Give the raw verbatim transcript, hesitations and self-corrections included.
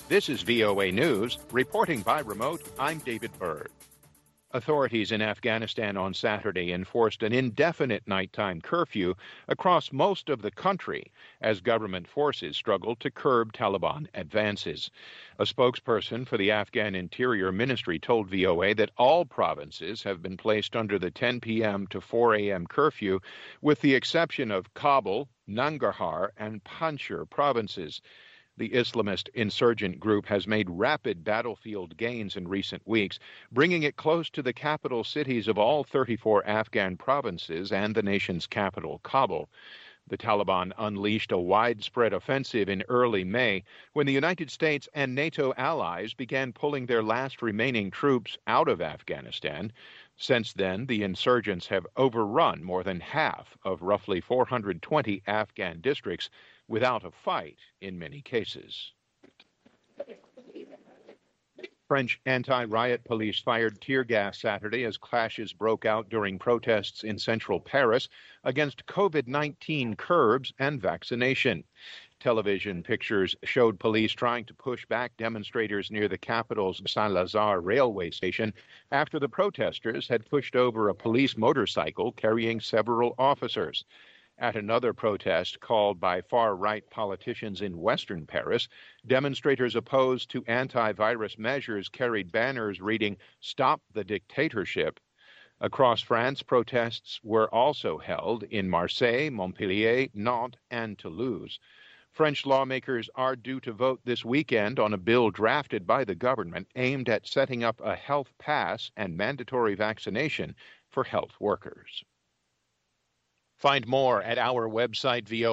This is V O A News. Reporting by remote, I'm David Byrd. Authorities in Afghanistan on Saturday enforced an indefinite nighttime curfew across most of the country as government forces struggled to curb Taliban advances. A spokesperson for the Afghan Interior Ministry told V O A that all provinces have been placed under the ten p.m. to four a.m. curfew, with the exception of Kabul, Nangarhar, and Panjshir provinces. The Islamist insurgent group has made rapid battlefield gains in recent weeks, bringing it close to the capital cities of all thirty-four Afghan provinces and the nation's capital, Kabul. The Taliban unleashed a widespread offensive in early May when the United States and NATO allies began pulling their last remaining troops out of Afghanistan. Since then, the insurgents have overrun more than half of roughly four hundred twenty Afghan districts without a fight in many cases. French anti-riot police fired tear gas Saturday as clashes broke out during protests in central Paris against COVID nineteen curbs and vaccination. Television pictures showed police trying to push back demonstrators near the capital's Saint-Lazare railway station after the protesters had pushed over a police motorcycle carrying several officers. At another protest called by far-right politicians in western Paris, demonstrators opposed to anti-virus measures carried banners reading, "Stop the Dictatorship." Across France, protests were also held in Marseille, Montpellier, Nantes, and Toulouse. French lawmakers are due to vote this weekend on a bill drafted by the government aimed at setting up a health pass and mandatory vaccination for health workers. Find more at our website, V O A.